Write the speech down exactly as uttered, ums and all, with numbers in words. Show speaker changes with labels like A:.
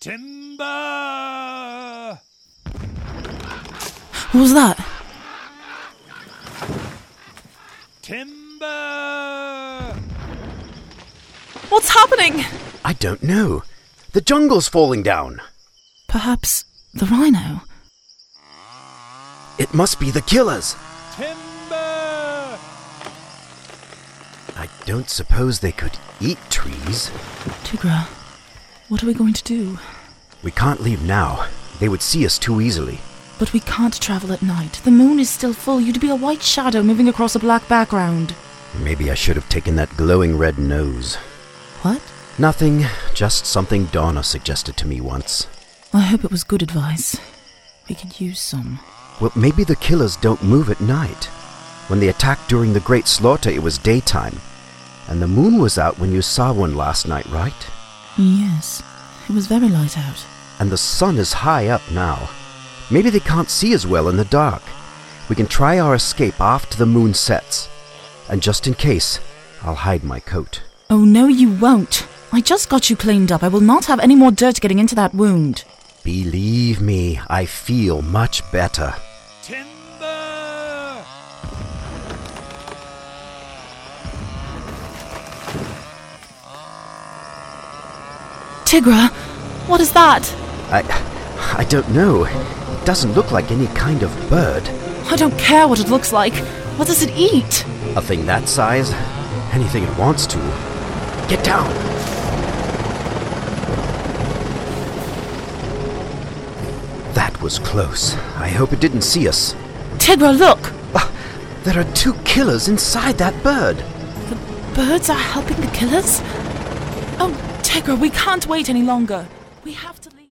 A: Timber!
B: What was that?
A: Timber!
B: What's happening?
C: I don't know. The jungle's falling down.
B: Perhaps the rhino?
C: It must be the killers.
A: Timber!
C: I don't suppose they could eat trees.
B: Tigra, what are we going to do?
C: We can't leave now. They would see us too easily.
B: But we can't travel at night. The moon is still full. You'd be a white shadow moving across a black background.
C: Maybe I should have taken that glowing red nose.
B: What?
C: Nothing, just something Donna suggested to me once.
B: I hope it was good advice. We could use some.
C: Well, maybe the killers don't move at night. When they attacked during the Great Slaughter, it was daytime. And the moon was out when you saw one last night, right?
B: Yes, it was very light out.
C: And the sun is high up now. Maybe they can't see as well in the dark. We can try our escape after the moon sets. And just in case, I'll hide my coat.
B: Oh, no, you won't. I just got you cleaned up. I will not have any more dirt getting into that wound.
C: Believe me, I feel much better.
A: Timber!
B: Tigra, what is that?
C: I... I don't know. It doesn't look like any kind of bird.
B: I don't care what it looks like. What does it eat?
C: A thing that size? Anything it wants to. Get down! That was close. I hope it didn't see us.
B: Tigra, look!
C: Uh, there are two killers inside that bird.
B: The birds are helping the killers? Oh, Tigra, we can't wait any longer. We have to leave.